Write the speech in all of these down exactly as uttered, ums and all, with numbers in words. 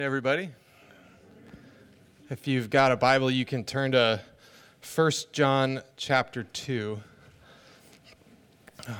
Everybody, if you've got a Bible, you can turn to First John chapter two. Uh,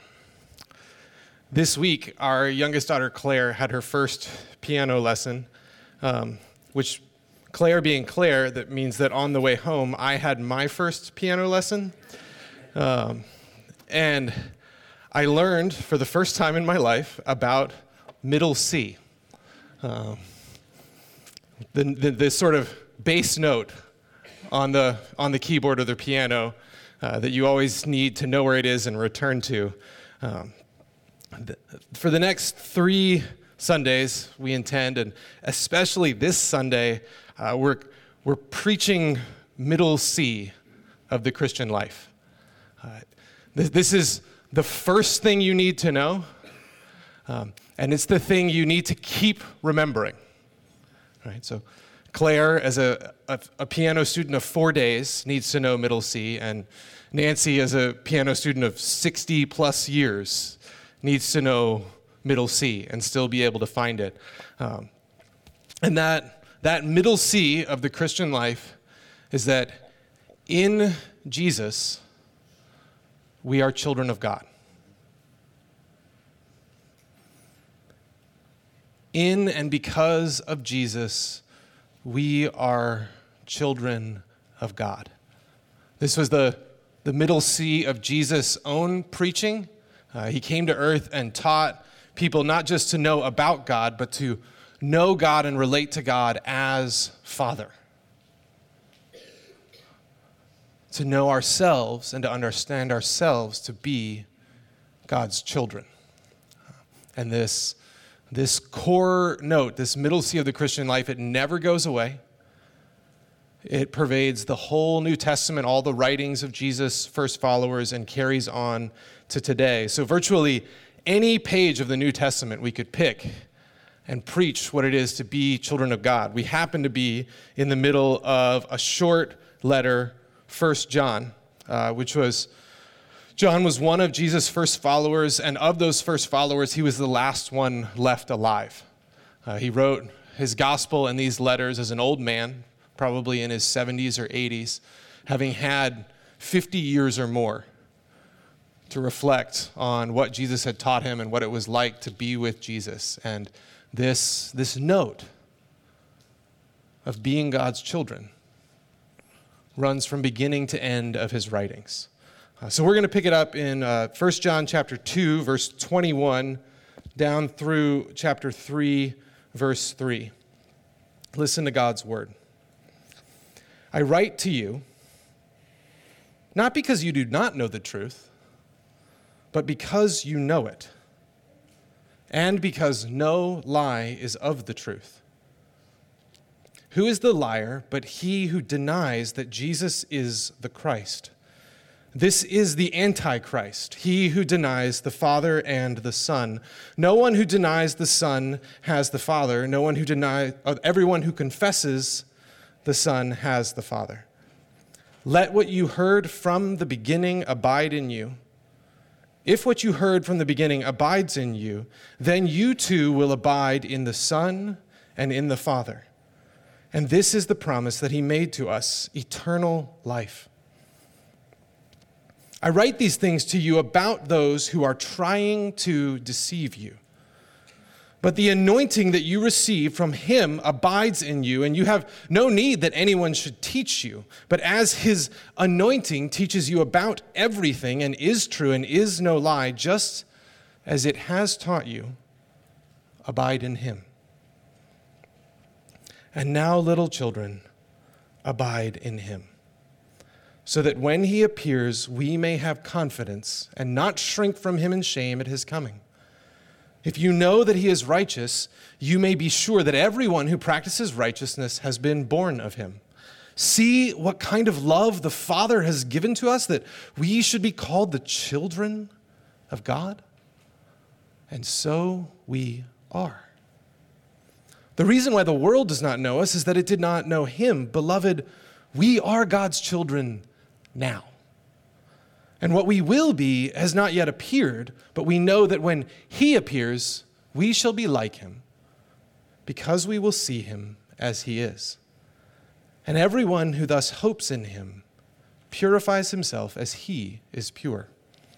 this week, our youngest daughter, Claire, had her first piano lesson, um, which, Claire being Claire, that means that on the way home, I had my first piano lesson. Um, and I learned for the first time in my life about middle C. Um, The, the, the sort of bass note on the on the keyboard of the piano uh, that you always need to know where it is and return to. Um, the, for the next three Sundays, we intend, and especially this Sunday, uh, we're we're preaching middle C of the Christian life. Uh, this, this is the first thing you need to know, um, and it's the thing you need to keep remembering. Right, so Claire, as a, a, a piano student of four days, needs to know middle C, and Nancy, as a piano student of sixty plus years, needs to know middle C and still be able to find it. Um, and that, that middle C of the Christian life is that in Jesus, we are children of God. In and because of Jesus, we are children of God. This was the, the middle C of Jesus' own preaching. Uh, he came to earth and taught people not just to know about God, but to know God and relate to God as Father. To know ourselves and to understand ourselves to be God's children. And this This core note, this middle C of the Christian life, it never goes away. It pervades the whole New Testament, all the writings of Jesus' first followers, and carries on to today. So virtually any page of the New Testament we could pick and preach what it is to be children of God. We happen to be in the middle of a short letter, First John, uh, which was... John was one of Jesus' first followers, and of those first followers, he was the last one left alive. Uh, he wrote his gospel and these letters as an old man, probably in his seventies or eighties, having had fifty years or more to reflect on what Jesus had taught him and what it was like to be with Jesus. And this, this note of being God's children runs from beginning to end of his writings. Uh, so we're going to pick it up in uh, First John chapter two, verse twenty-one, down through chapter three, verse three. Listen to God's word. I write to you, not because you do not know the truth, but because you know it, and because no lie is of the truth. Who is the liar but he who denies that Jesus is the Christ? This is the Antichrist, he who denies the Father and the Son. No one who denies the Son has the Father. No one who denies, uh, everyone who confesses the Son has the Father. Let what you heard from the beginning abide in you. If what you heard from the beginning abides in you, then you too will abide in the Son and in the Father. And this is the promise that he made to us, eternal life. I write these things to you about those who are trying to deceive you. But the anointing that you receive from him abides in you, and you have no need that anyone should teach you. But as his anointing teaches you about everything and is true and is no lie, just as it has taught you, abide in him. And now, little children, abide in him, so that when he appears, we may have confidence and not shrink from him in shame at his coming. If you know that he is righteous, you may be sure that everyone who practices righteousness has been born of him. See what kind of love the Father has given to us, that we should be called the children of God. And so we are. The reason why the world does not know us is that it did not know him. Beloved, we are God's children now. And what we will be has not yet appeared, but we know that when he appears, we shall be like him, because we will see him as he is. And everyone who thus hopes in him purifies himself as he is pure.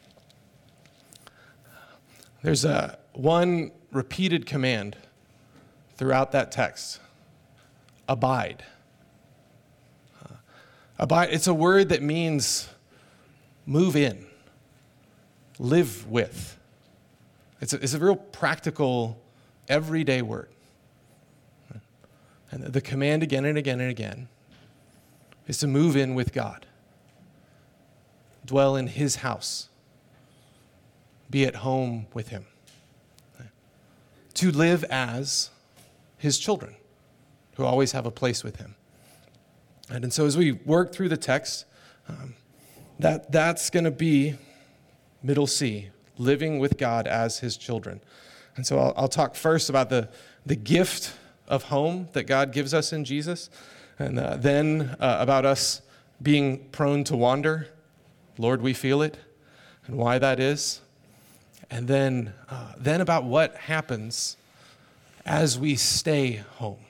There's a one repeated command throughout that text. Abide. Uh, abide, it's a word that means move in, live with. It's a, it's a real practical, everyday word. And the command again and again and again is to move in with God. Dwell in his house. Be at home with him. To live as his children, who always have a place with him. And, and so as we work through the text, um, that, that's going to be middle C, living with God as his children. And so I'll, I'll talk first about the, the gift of home that God gives us in Jesus, and uh, then uh, about us being prone to wander. Lord, we feel it, and why that is. And then, uh, then about what happens as we stay home.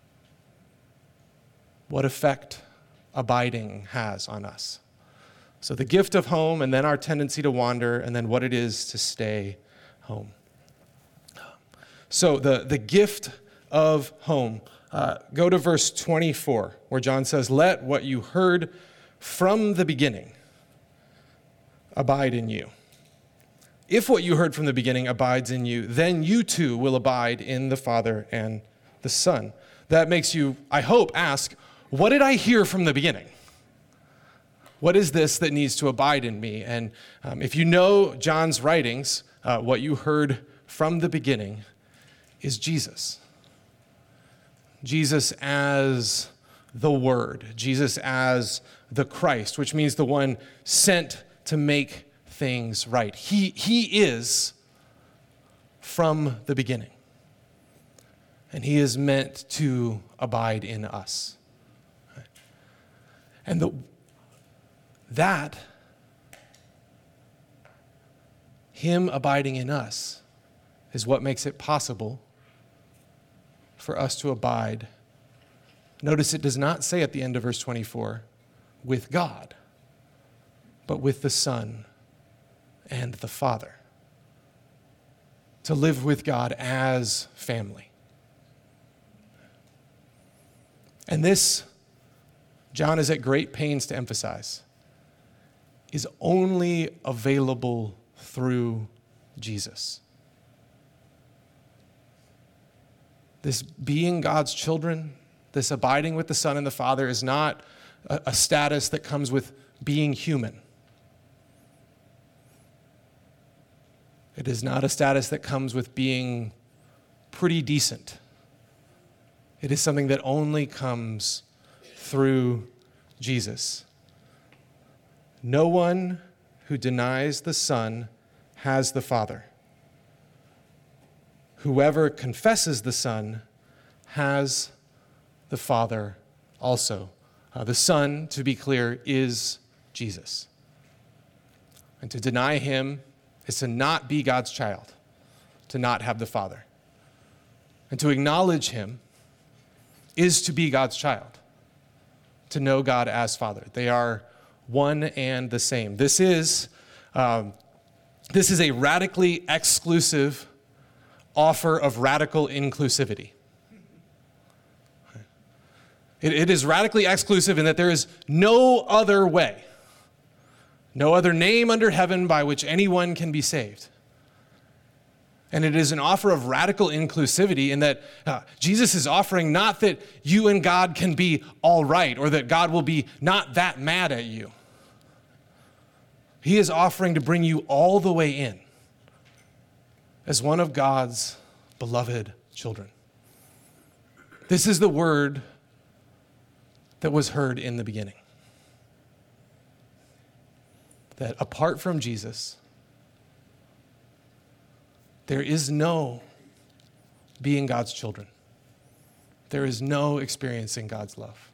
What effect abiding has on us. So the gift of home, and then our tendency to wander, and then what it is to stay home. So the, the gift of home. Uh, go to verse twenty-four, where John says, "Let what you heard from the beginning abide in you. If what you heard from the beginning abides in you, then you too will abide in the Father and the Son." That makes you, I hope, ask, what did I hear from the beginning? What is this that needs to abide in me? And um, if you know John's writings, uh, what you heard from the beginning is Jesus. Jesus as the Word. Jesus as the Christ, which means the one sent to make things right. He, he is from the beginning. And he is meant to abide in us. And the, that, him abiding in us, is what makes it possible for us to abide. Notice it does not say at the end of verse twenty-four, with God, but with the Son and the Father. To live with God as family. And this, John is at great pains to emphasize, is only available through Jesus. This being God's children, this abiding with the Son and the Father is not a, a status that comes with being human. It is not a status that comes with being pretty decent. It is something that only comes through Jesus. No one who denies the Son has the Father. Whoever confesses the Son has the Father also. Uh, the Son, to be clear, is Jesus. And to deny him is to not be God's child, to not have the Father. And to acknowledge him is to be God's child, to know God as Father. They are one and the same. This is, um, this is a radically exclusive offer of radical inclusivity. It, it is radically exclusive in that there is no other way, no other name under heaven by which anyone can be saved. And it is an offer of radical inclusivity in that uh, Jesus is offering not that you and God can be all right or that God will be not that mad at you. He is offering to bring you all the way in as one of God's beloved children. This is the word that was heard in the beginning. That apart from Jesus, there is no being God's children. There is no experiencing God's love.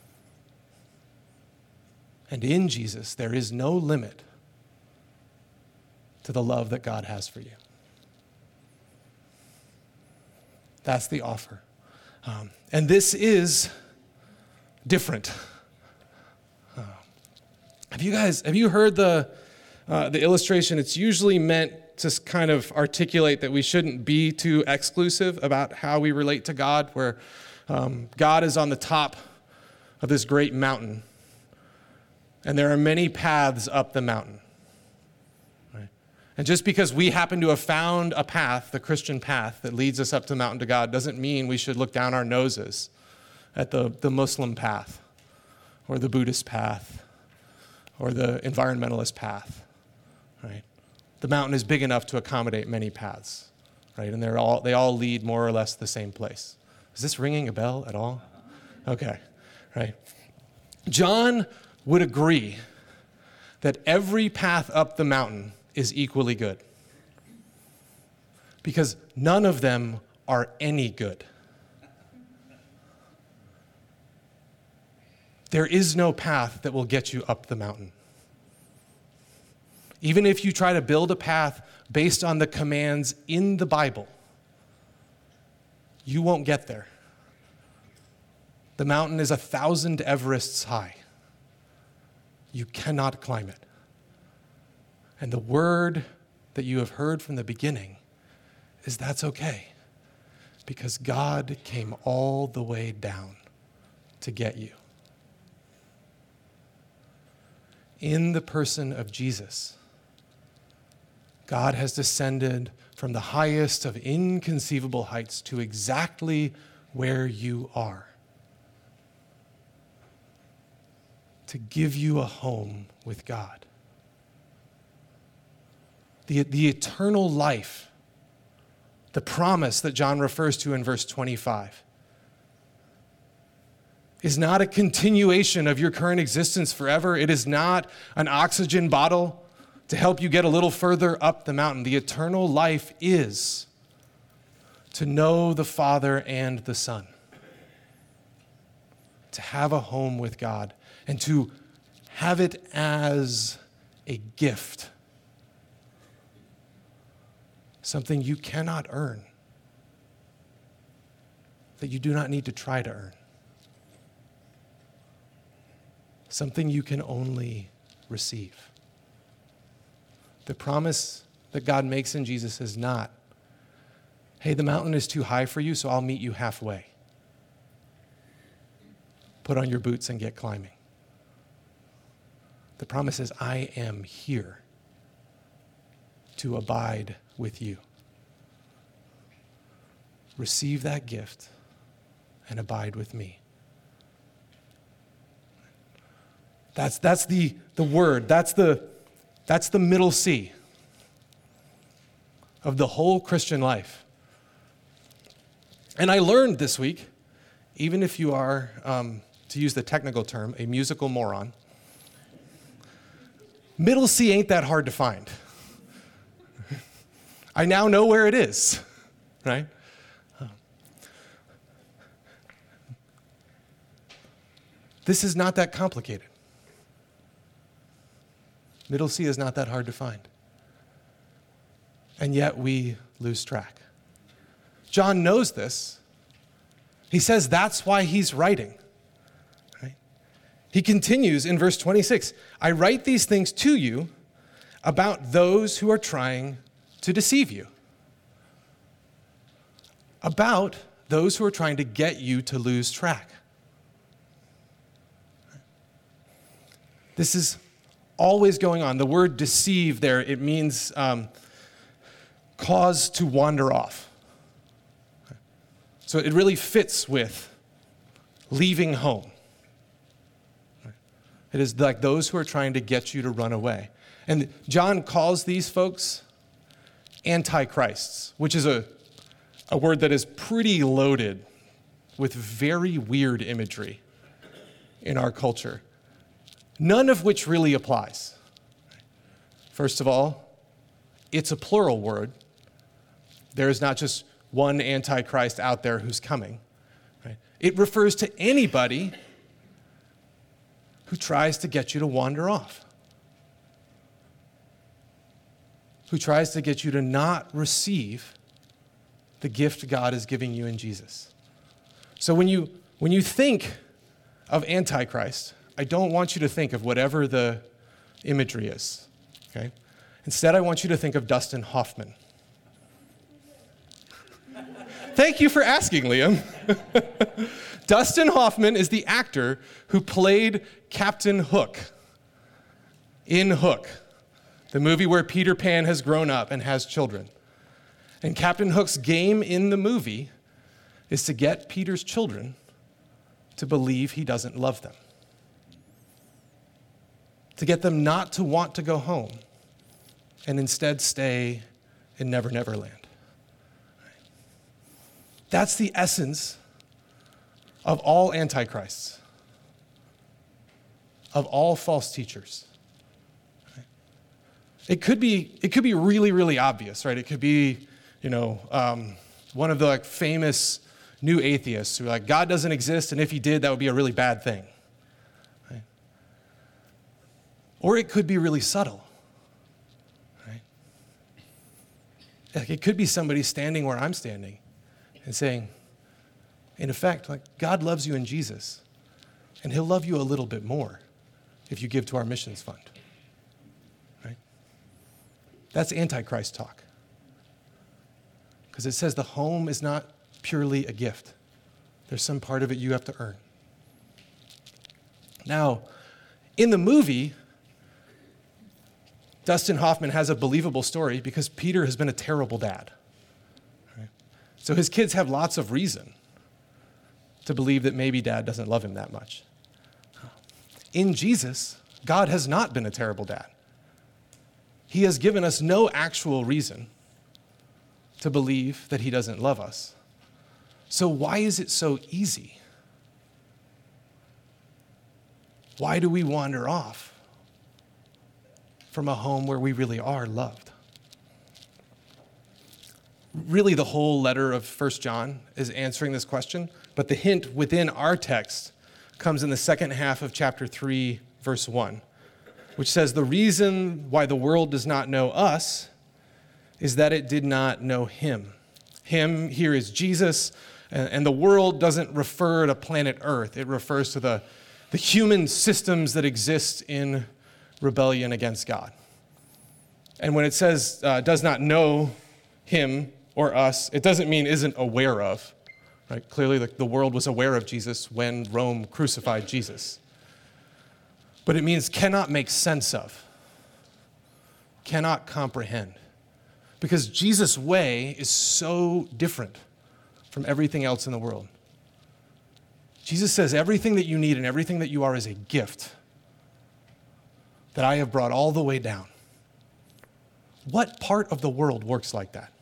And in Jesus, there is no limit to the love that God has for you. That's the offer Um, and this is different. Uh, have you guys, have you heard the, uh, the illustration? It's usually meant to kind of articulate that we shouldn't be too exclusive about how we relate to God, where um, God is on the top of this great mountain, and there are many paths up the mountain. Right? And just because we happen to have found a path, the Christian path that leads us up the mountain to God, doesn't mean we should look down our noses at the, the Muslim path, or the Buddhist path, or the environmentalist path, right? The mountain is big enough to accommodate many paths, right? And they're all they all lead more or less the same place. Is this ringing a bell at all? Okay, right. John would agree that every path up the mountain is equally good, because none of them are any good. There is no path that will get you up the mountain. Even if you try to build a path based on the commands in the Bible, you won't get there. The mountain is a thousand Everests high. You cannot climb it. And the word that you have heard from the beginning is that's okay, because God came all the way down to get you. In the person of Jesus, God has descended from the highest of inconceivable heights to exactly where you are, to give you a home with God. The, the eternal life, the promise that John refers to in verse twenty-five, is not a continuation of your current existence forever. It is not an oxygen bottle to help you get a little further up the mountain. The eternal life is to know the Father and the Son, to have a home with God, and to have it as a gift, something you cannot earn, that you do not need to try to earn, something you can only receive. The promise that God makes in Jesus is not, hey, the mountain is too high for you, so I'll meet you halfway. Put on your boots and get climbing. The promise is, I am here to abide with you. Receive that gift and abide with me. That's, that's the, the word. That's the That's the middle C of the whole Christian life. And I learned this week, even if you are, um, to use the technical term, a musical moron, middle C ain't that hard to find. I now know where it is, right? This is not that complicated. Middle C is not that hard to find. And yet we lose track. John knows this. He says that's why he's writing. Right? He continues in verse twenty-six, I write these things to you about those who are trying to deceive you. About those who are trying to get you to lose track. This is always going on. The word deceive there, it means um, cause to wander off. So it really fits with leaving home. It is like those who are trying to get you to run away. And John calls these folks antichrists, which is a, a word that is pretty loaded with very weird imagery in our culture. None of which really applies. First of all, it's a plural word. There is not just one Antichrist out there who's coming. Right? It refers to anybody who tries to get you to wander off, who tries to get you to not receive the gift God is giving you in Jesus. So when you when you think of Antichrist, I don't want you to think of whatever the imagery is, okay? Instead, I want you to think of Dustin Hoffman. Thank you for asking, Liam. Dustin Hoffman is the actor who played Captain Hook in Hook, the movie where Peter Pan has grown up and has children. And Captain Hook's game in the movie is to get Peter's children to believe he doesn't love them, to get them not to want to go home and instead stay in Never Never Land. That's the essence of all antichrists, of all false teachers. It could be, it could be really, really obvious, right? It could be, you know, um, one of the like famous new atheists who are like, God doesn't exist, and if he did, that would be a really bad thing. Right? Or it could be really subtle. Right? Like it could be somebody standing where I'm standing and saying, in effect, like, God loves you in Jesus, and he'll love you a little bit more if you give to our missions fund. Right? That's Antichrist talk. Because it says the home is not purely a gift. There's some part of it you have to earn. Now, in the movie, Dustin Hoffman has a believable story because Peter has been a terrible dad. Right? So his kids have lots of reason to believe that maybe dad doesn't love him that much. In Jesus, God has not been a terrible dad. He has given us no actual reason to believe that he doesn't love us. So why is it so easy? Why do we wander off from a home where we really are loved? Really, the whole letter of First John is answering this question, but the hint within our text comes in the second half of chapter three, verse one, which says, the reason why the world does not know us is that it did not know him. Him here is Jesus, and the world doesn't refer to planet Earth. It refers to the, the human systems that exist in rebellion against God. And when it says uh, does not know him or us, it doesn't mean isn't aware of. Right? Clearly, the, the world was aware of Jesus when Rome crucified Jesus. But it means cannot make sense of, cannot comprehend. Because Jesus' way is so different from everything else in the world. Jesus says everything that you need and everything that you are is a gift that I have brought all the way down. What part of the world works like that?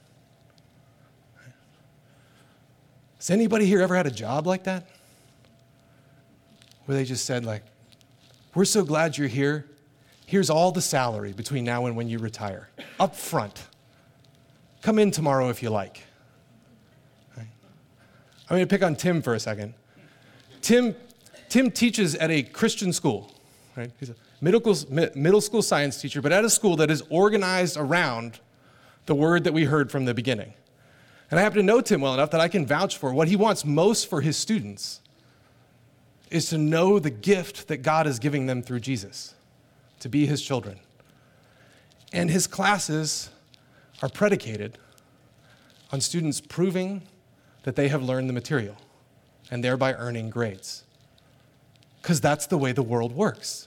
Has anybody here ever had a job like that? Where they just said, like, we're so glad you're here. Here's all the salary between now and when you retire, up front. Come in tomorrow if you like. Right? I'm going to pick on Tim for a second. Tim, Tim teaches at a Christian school. Right? He's a middle school, middle school science teacher, but at a school that is organized around the word that we heard from the beginning. And I happen to know Tim well enough that I can vouch for what he wants most for his students is to know the gift that God is giving them through Jesus, to be his children. And his classes are predicated on students proving that they have learned the material and thereby earning grades. Because that's the way the world works.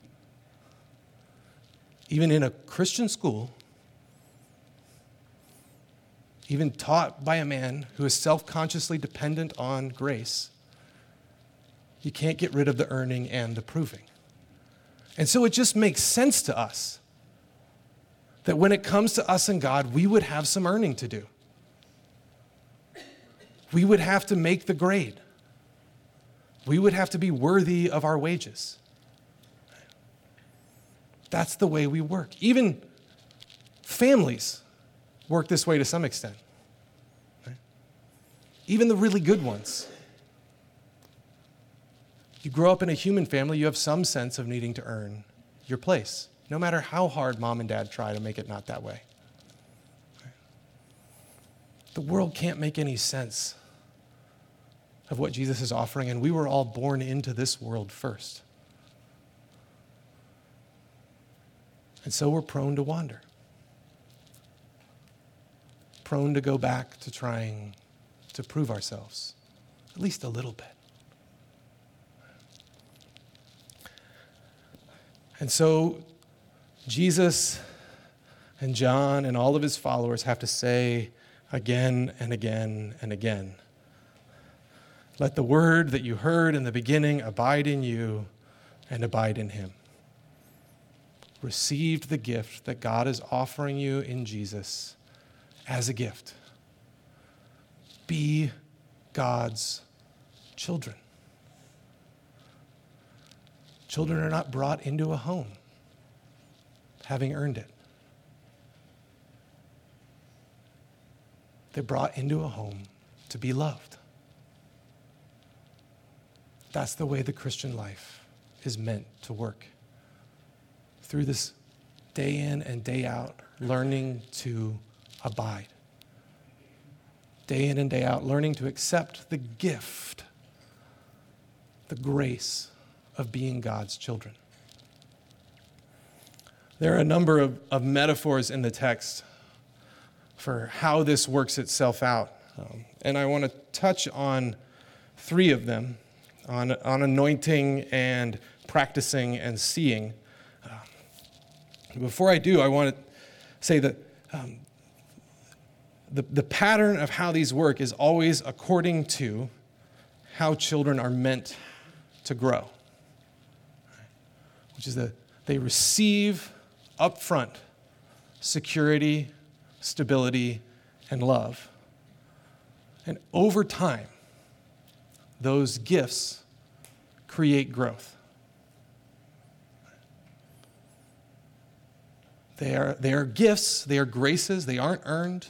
Even in a Christian school, even taught by a man who is self-consciously dependent on grace, you can't get rid of the earning and the proving. And so it just makes sense to us that when it comes to us and God, we would have some earning to do. We would have to make the grade. We would have to be worthy of our wages. That's the way we work. Even families work this way to some extent. Right? Even the really good ones. You grow up in a human family, you have some sense of needing to earn your place, no matter how hard mom and dad try to make it not that way. Right? The world can't make any sense of what Jesus is offering, and we were all born into this world first. And so we're prone to wander, prone to go back to trying to prove ourselves, at least a little bit. And so Jesus and John and all of his followers have to say again and again and again, let the word that you heard in the beginning abide in you and abide in him. Received the gift that God is offering you in Jesus as a gift. Be God's children. Children are not brought into a home having earned it. They're brought into a home to be loved. That's the way the Christian life is meant to work. Through this day in and day out, learning to abide. Day in and day out, learning to accept the gift, the grace of being God's children. There are a number of, of metaphors in the text for how this works itself out. Um, and I want to touch on three of them, on, on anointing and practicing and seeing. Uh, before I do, I want to say that um, the, the pattern of how these work is always according to how children are meant to grow, which is that they receive up front security, stability, and love. And over time, those gifts create growth. They are, they are gifts, they are graces, they aren't earned,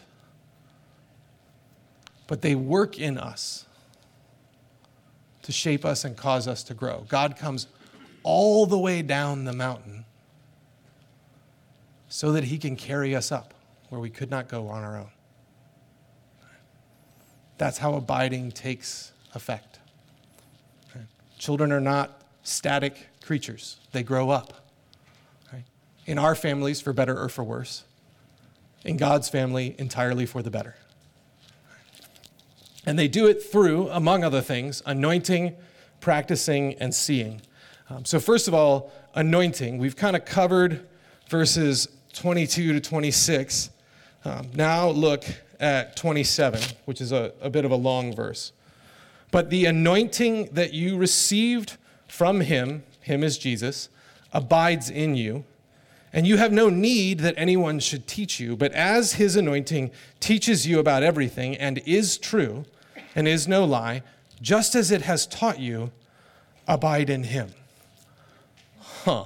but they work in us to shape us and cause us to grow. God comes all the way down the mountain so that he can carry us up where we could not go on our own. That's how abiding takes effect. Children are not static creatures. They grow up. In our families, for better or for worse. In God's family, entirely for the better. And they do it through, among other things, anointing, practicing, and seeing. Um, so first of all, anointing. We've kind of covered verses twenty-two to twenty-six. Um, now look at twenty-seven, which is a, a bit of a long verse. But the anointing that you received from him, him is Jesus, abides in you. And you have no need that anyone should teach you, but as his anointing teaches you about everything and is true and is no lie, just as it has taught you, abide in him. Huh.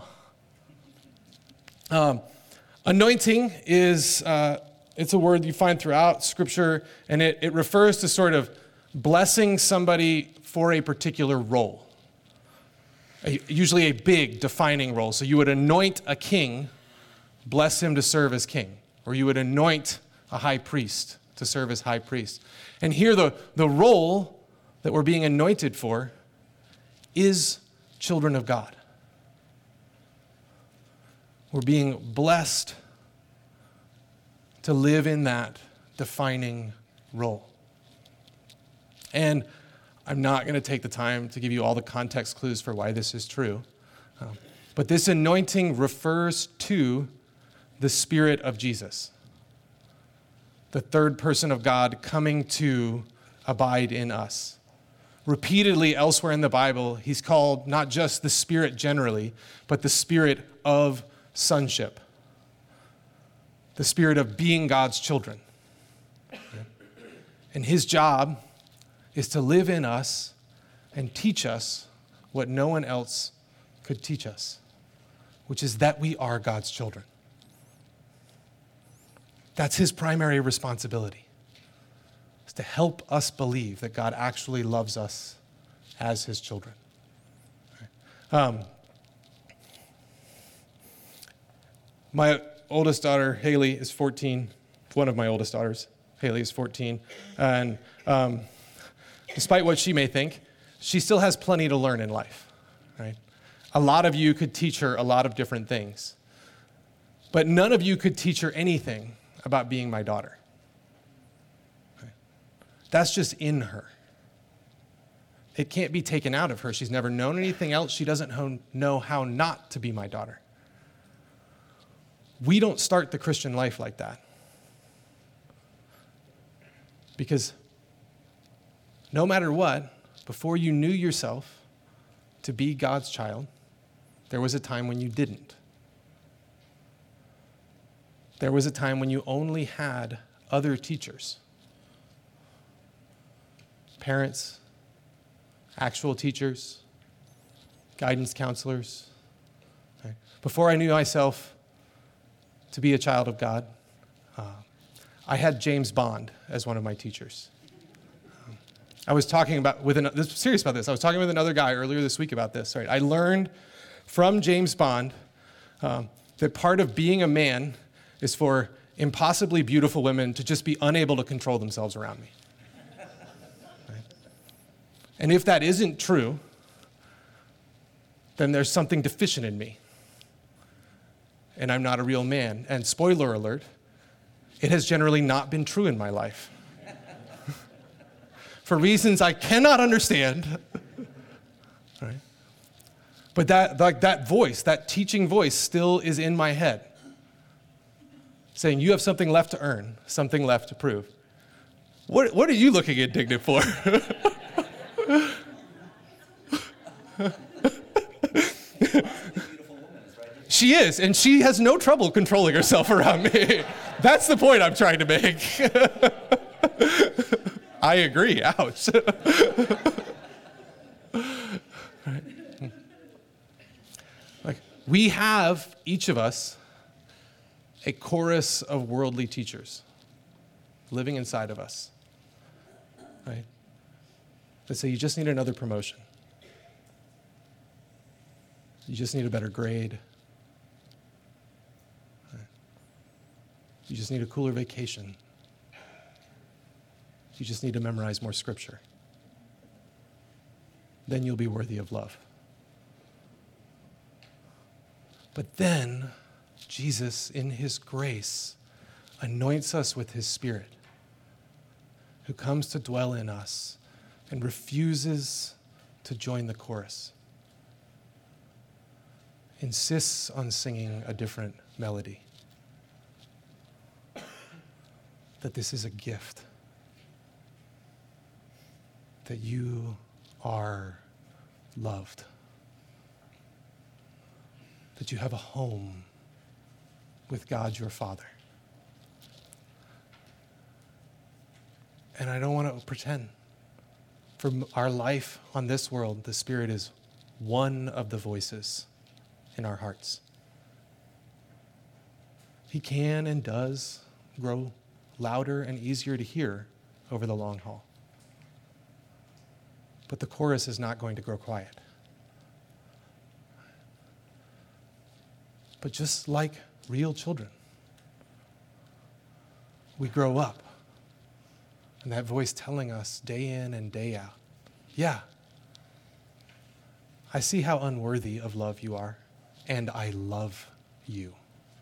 Um, anointing is, uh, it's a word you find throughout Scripture, and it, it refers to sort of blessing somebody for a particular role. A, usually a big defining role. So you would anoint a king, bless him to serve as king. Or you would anoint a high priest to serve as high priest. And here the, the role that we're being anointed for is children of God. We're being blessed to live in that defining role. And I'm not going to take the time to give you all the context clues for why this is true. Um, but this anointing refers to the Spirit of Jesus, the third person of God coming to abide in us. Repeatedly elsewhere in the Bible, he's called not just the Spirit generally, but the Spirit of sonship, the Spirit of being God's children. And his job is to live in us and teach us what no one else could teach us, which is that we are God's children. That's his primary responsibility, is to help us believe that God actually loves us as his children. Um, my oldest daughter, Haley, is fourteen. One of my oldest daughters, Haley, is fourteen. And um, despite what she may think, she still has plenty to learn in life, right? A lot of you could teach her a lot of different things, but none of you could teach her anything about being my daughter. Right? That's just in her. It can't be taken out of her. She's never known anything else. She doesn't know how not to be my daughter. We don't start the Christian life like that. Because no matter what, before you knew yourself to be God's child, there was a time when you didn't. There was a time when you only had other teachers. Parents, actual teachers, guidance counselors. Right? Before I knew myself to be a child of God, uh, I had James Bond as one of my teachers. Um, I was talking about, with an, this, serious about this, I was talking with another guy earlier this week about this. Right? I learned from James Bond um, that part of being a man is for impossibly beautiful women to just be unable to control themselves around me. And if that isn't true, then there's something deficient in me. And I'm not a real man. And spoiler alert, it has generally not been true in my life. For reasons I cannot understand. Right? But that, like that voice, that teaching voice still is in my head. Saying, you have something left to earn, something left to prove. What, what are you looking indignant for? She is, and she has no trouble controlling herself around me. That's the point I'm trying to make. I agree. Ouch. Right. Like, we have, each of us, a chorus of worldly teachers living inside of us. Right? That say, you just need another promotion. You just need a better grade. Right? You just need a cooler vacation. You just need to memorize more scripture. Then you'll be worthy of love. But then, Jesus, in his grace, anoints us with his Spirit, who comes to dwell in us and refuses to join the chorus, insists on singing a different melody. That this is a gift. That you are loved. That you have a home with God your Father. And I don't want to pretend. For our life on this world, the Spirit is one of the voices in our hearts. He can and does grow louder and easier to hear over the long haul. But the chorus is not going to grow quiet. But just like real children, we grow up. And that voice telling us day in and day out, yeah, I see how unworthy of love you are, and I love you.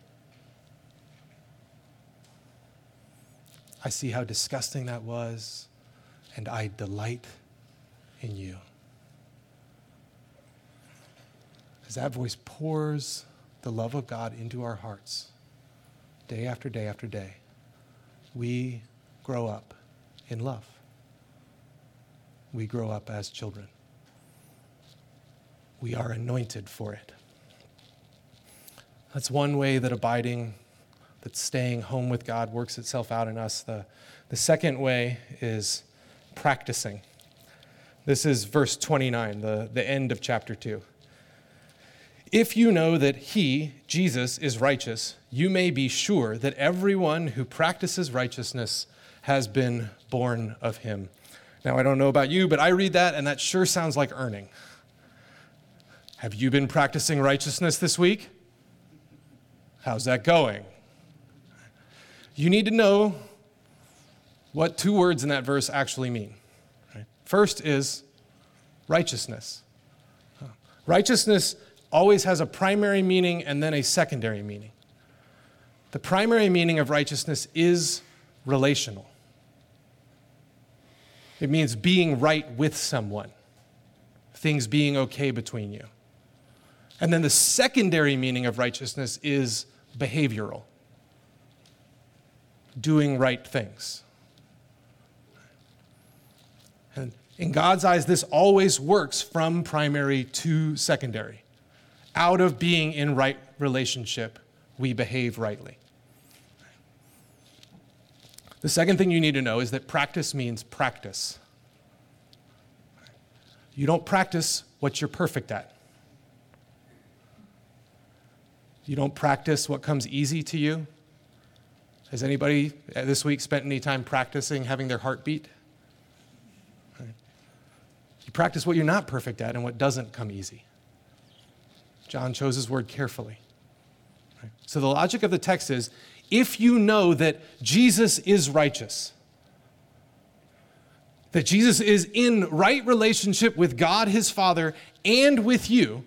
I see how disgusting that was, and I delight in you. As that voice pours the love of God into our hearts, day after day after day, we grow up in love. We grow up as children. We are anointed for it. That's one way that abiding, that staying home with God works itself out in us. The, the second way is practicing. This is verse twenty-nine, the, the end of chapter two. If you know that he, Jesus, is righteous, you may be sure that everyone who practices righteousness has been born of him. Now, I don't know about you, but I read that, and that sure sounds like earning. Have you been practicing righteousness this week? How's that going? You need to know what two words in that verse actually mean. Right? First is righteousness. Righteousness always has a primary meaning and then a secondary meaning. The primary meaning of righteousness is relational. It means being right with someone, things being okay between you. And then the secondary meaning of righteousness is behavioral, doing right things. And in God's eyes, this always works from primary to secondary. Out of being in right relationship, we behave rightly. The second thing you need to know is that practice means practice. You don't practice what you're perfect at. You don't practice what comes easy to you. Has anybody this week spent any time practicing having their heart beat? You practice what you're not perfect at and what doesn't come easy. John chose his word carefully. So the logic of the text is, if you know that Jesus is righteous, that Jesus is in right relationship with God his Father and with you,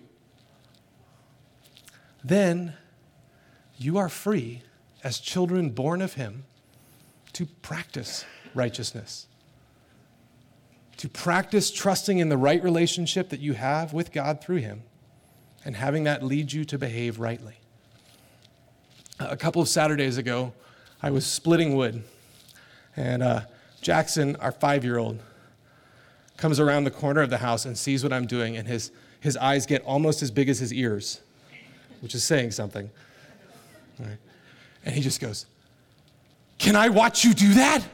then you are free as children born of him to practice righteousness, to practice trusting in the right relationship that you have with God through him and having that lead you to behave rightly. A couple of Saturdays ago, I was splitting wood, and uh, Jackson, our five-year-old, comes around the corner of the house and sees what I'm doing, and his, his eyes get almost as big as his ears, which is saying something. All right. And he just goes, "Can I watch you do that?"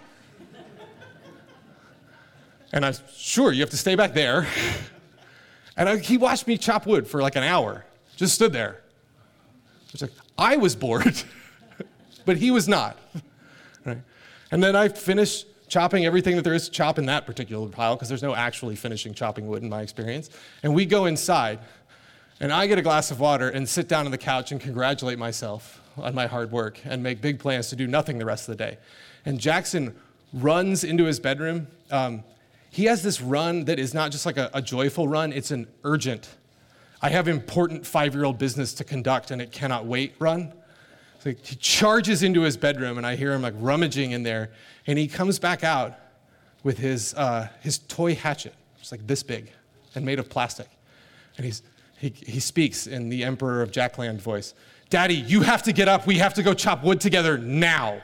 And I was, "Sure, you have to stay back there." And I, he watched me chop wood for like an hour, just stood there. I was like, I was bored, but he was not. Right? And then I finished chopping everything that there is to chop in that particular pile, because there's no actually finishing chopping wood in my experience. And we go inside, and I get a glass of water and sit down on the couch and congratulate myself on my hard work and make big plans to do nothing the rest of the day. And Jackson runs into his bedroom. Um, he has this run that is not just like a, a joyful run, it's an urgent, I have important five-year-old business to conduct and it cannot wait run. So he charges into his bedroom and I hear him like rummaging in there, and he comes back out with his uh, his toy hatchet. It's like this big and made of plastic. And he's he he speaks in the Emperor of Jackland voice. "Daddy, you have to get up. We have to go chop wood together now."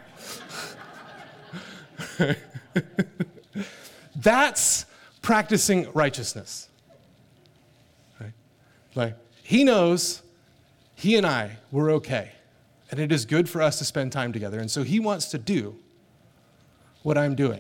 That's practicing righteousness. Right? Like, he knows he and I, we're okay. And it is good for us to spend time together. And so he wants to do what I'm doing.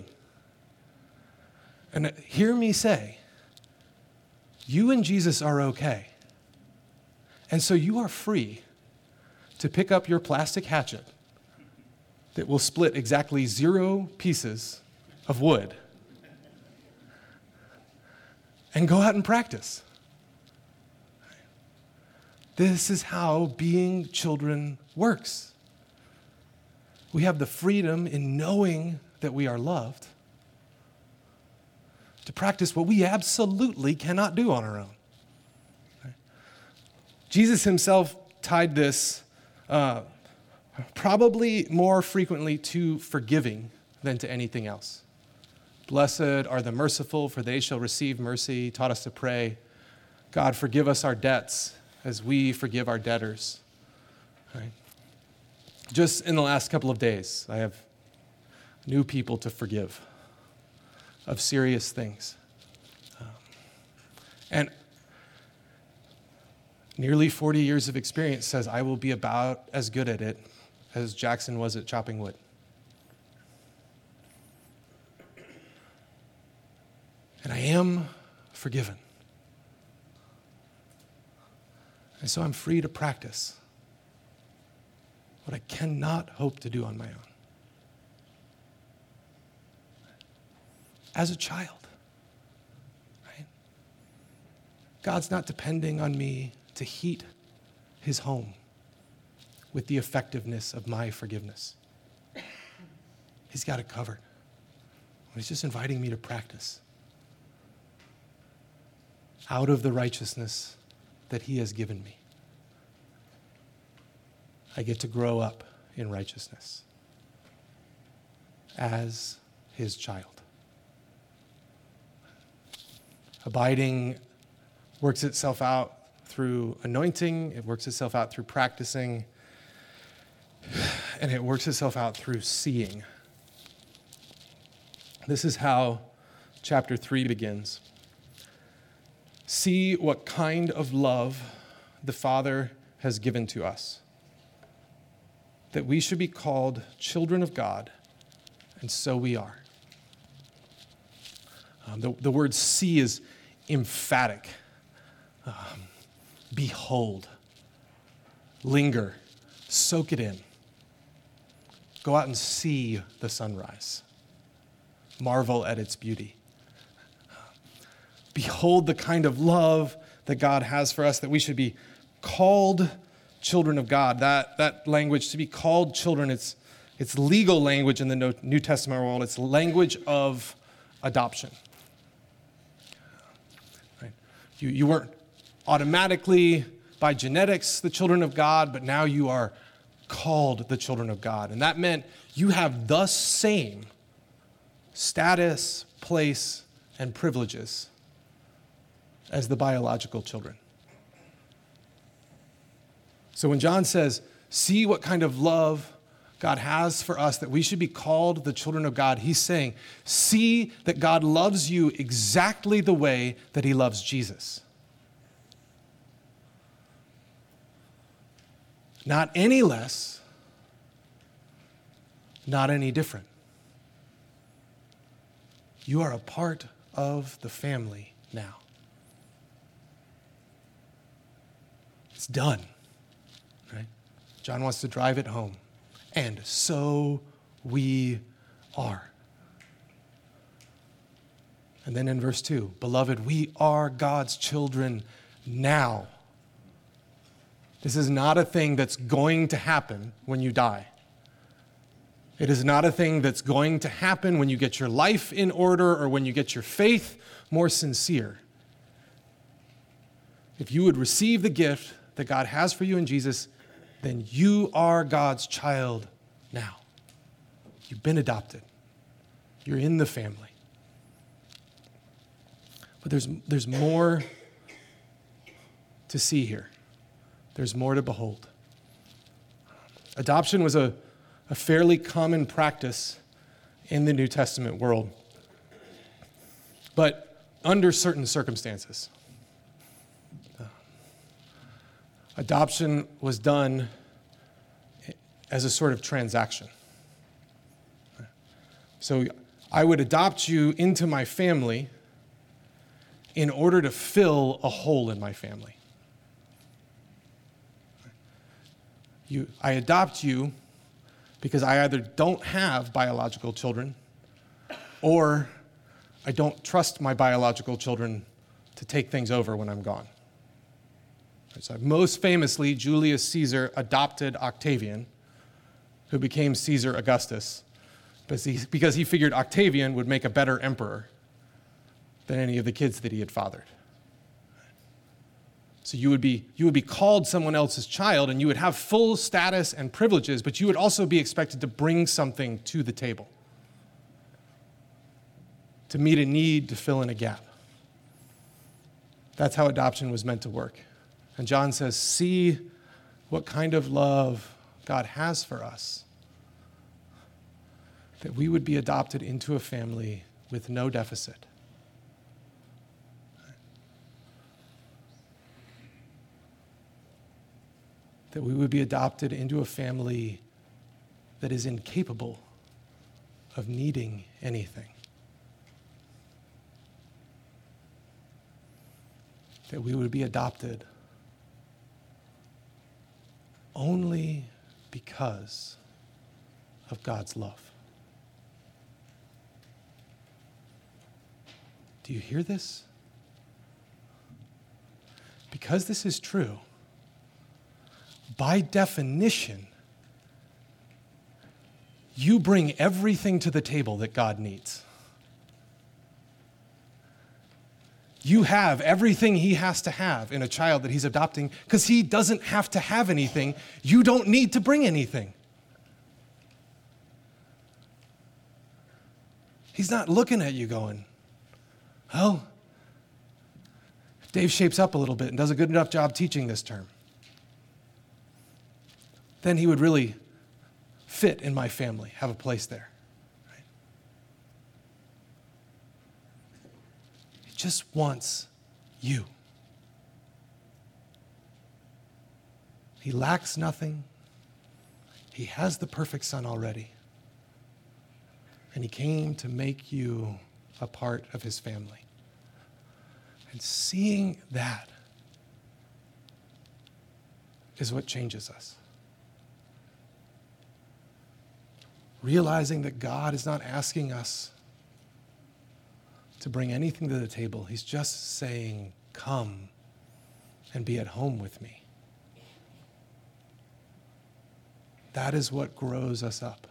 And hear me say, you and Jesus are okay. And so you are free to pick up your plastic hatchet that will split exactly zero pieces of wood and go out and practice. This is how being children works. We have the freedom in knowing that we are loved to practice what we absolutely cannot do on our own. Jesus himself tied this uh, probably more frequently to forgiving than to anything else. Blessed are the merciful, for they shall receive mercy. He taught us to pray, God, forgive us our debts as we forgive our debtors. Right? Just in the last couple of days, I have new people to forgive of serious things. Um, and nearly forty years of experience says I will be about as good at it as Jackson was at chopping wood. And I am forgiven. And so I'm free to practice what I cannot hope to do on my own. As a child, right? God's not depending on me to heat his home with the effectiveness of my forgiveness. He's got it covered. He's just inviting me to practice. out of the righteousness that he has given me. I get to grow up in righteousness as his child. Abiding works itself out through anointing, it works itself out through practicing, and it works itself out through seeing. This is how chapter three begins. See what kind of love the Father has given to us, that we should be called children of God, and so we are. Um, the, the word see is emphatic. Um, behold, linger, soak it in. Go out and see the sunrise. Marvel at its beauty. Behold the kind of love that God has for us, that we should be called children of God. That, that language, to be called children, it's, it's legal language in the New Testament world. It's language of adoption. Right? You, you weren't automatically, by genetics, the children of God, but now you are called the children of God. And that meant you have the same status, place, and privileges as the biological children. So when John says, see what kind of love God has for us, that we should be called the children of God, he's saying, see that God loves you exactly the way that he loves Jesus. Not any less, not any different. You are a part of the family now. It's done, right? John wants to drive it home. And so we are. And then in verse two, beloved, we are God's children now. This is not a thing that's going to happen when you die. It is not a thing that's going to happen when you get your life in order or when you get your faith more sincere. If you would receive the gift that God has for you in Jesus, then you are God's child now. You've been adopted. You're in the family. But there's, there's more to see here. There's more to behold. Adoption was a, a fairly common practice in the New Testament world, but under certain circumstances. Uh, adoption was done as a sort of transaction. So I would adopt you into my family in order to fill a hole in my family. You, I adopt you because I either don't have biological children or I don't trust my biological children to take things over when I'm gone. So most famously, Julius Caesar adopted Octavian, who became Caesar Augustus, because he figured Octavian would make a better emperor than any of the kids that he had fathered. So you would be you would be called someone else's child, and you would have full status and privileges, but you would also be expected to bring something to the table, to meet a need, to fill in a gap. That's how adoption was meant to work. And John says, see what kind of love God has for us, that we would be adopted into a family with no deficit. That we would be adopted into a family that is incapable of needing anything. That we would be adopted only because of God's love. Do you hear this? Because this is true, by definition, you bring everything to the table that God needs. you have everything he has to have in a child that he's adopting because he doesn't have to have anything. You don't need to bring anything. He's not looking at you going, oh, if Dave shapes up a little bit and does a good enough job teaching this term, then he would really fit in my family, have a place there. Right? He just wants you. He lacks nothing. He has the perfect son already. And he came to make you a part of his family. And seeing that is what changes us. Realizing that God is not asking us to bring anything to the table. He's just saying, come and be at home with me. That is what grows us up.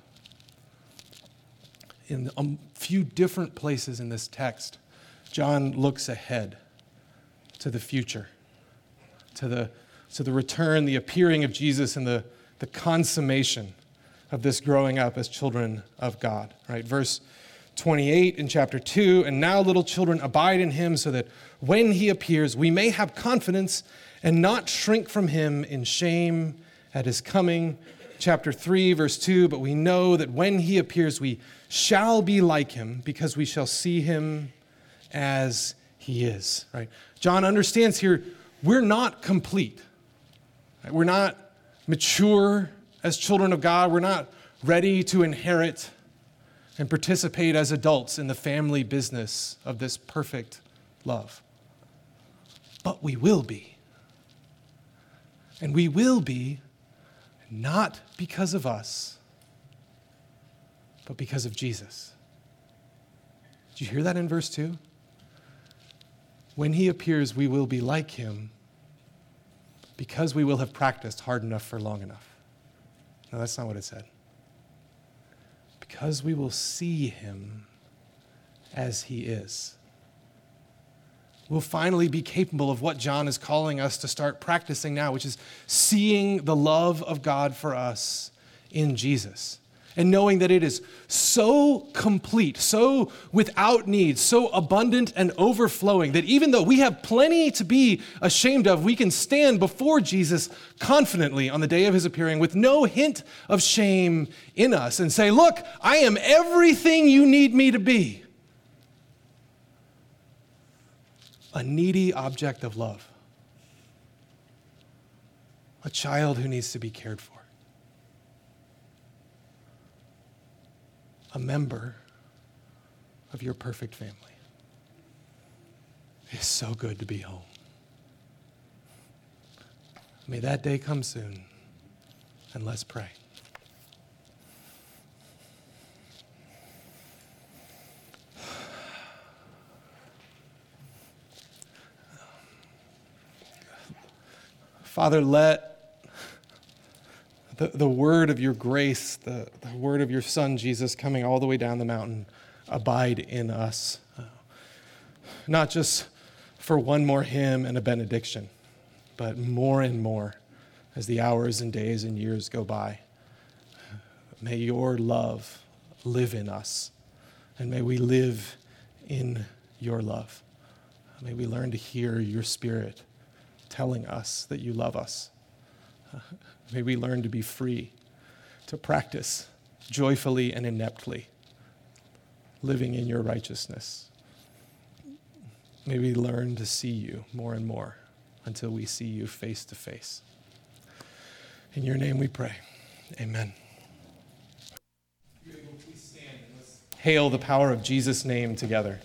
In a few different places in this text, John looks ahead to the future, to the, to the return, the appearing of Jesus, and the, the consummation of this growing up as children of God. Right? Verse twenty-eight in chapter two, and now little children abide in him so that when he appears, we may have confidence and not shrink from him in shame at his coming. Chapter three, verse two, but we know that when he appears, we shall be like him because we shall see him as he is. Right? John understands here, we're not complete. Right? We're not mature as children of God. We're not ready to inherit and participate as adults in the family business of this perfect love. But we will be. And we will be not because of us, but because of Jesus. Did you hear that in verse two? When he appears, we will be like him because we will have practiced hard enough for long enough. No, that's not what it said. Because we will see him as he is. We'll finally be capable of what John is calling us to start practicing now, which is seeing the love of God for us in Jesus. And knowing that it is so complete, so without need, so abundant and overflowing, that even though we have plenty to be ashamed of, we can stand before Jesus confidently on the day of his appearing with no hint of shame in us and say, look, I am everything you need me to be. A needy object of love. A child who needs to be cared for. A member of your perfect family. It's so good to be home. May that day come soon, and let's pray. Father, let The, the word of your grace, the, the word of your son, Jesus, coming all the way down the mountain, abide in us. Uh, not just for one more hymn and a benediction, but more and more as the hours and days and years go by. May your love live in us, and may we live in your love. May we learn to hear your Spirit telling us that you love us. Uh, May we learn to be free, to practice joyfully and ineptly, living in your righteousness. May we learn to see you more and more until we see you face to face. In your name we pray. Amen. Please stand and let's hail the power of Jesus' name together.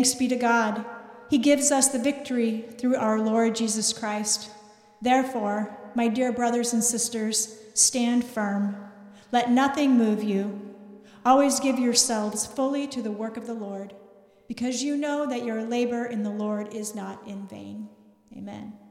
Thanks be to God. He gives us the victory through our Lord Jesus Christ. Therefore, my dear brothers and sisters, stand firm. Let nothing move you. Always give yourselves fully to the work of the Lord, because you know that your labor in the Lord is not in vain. Amen.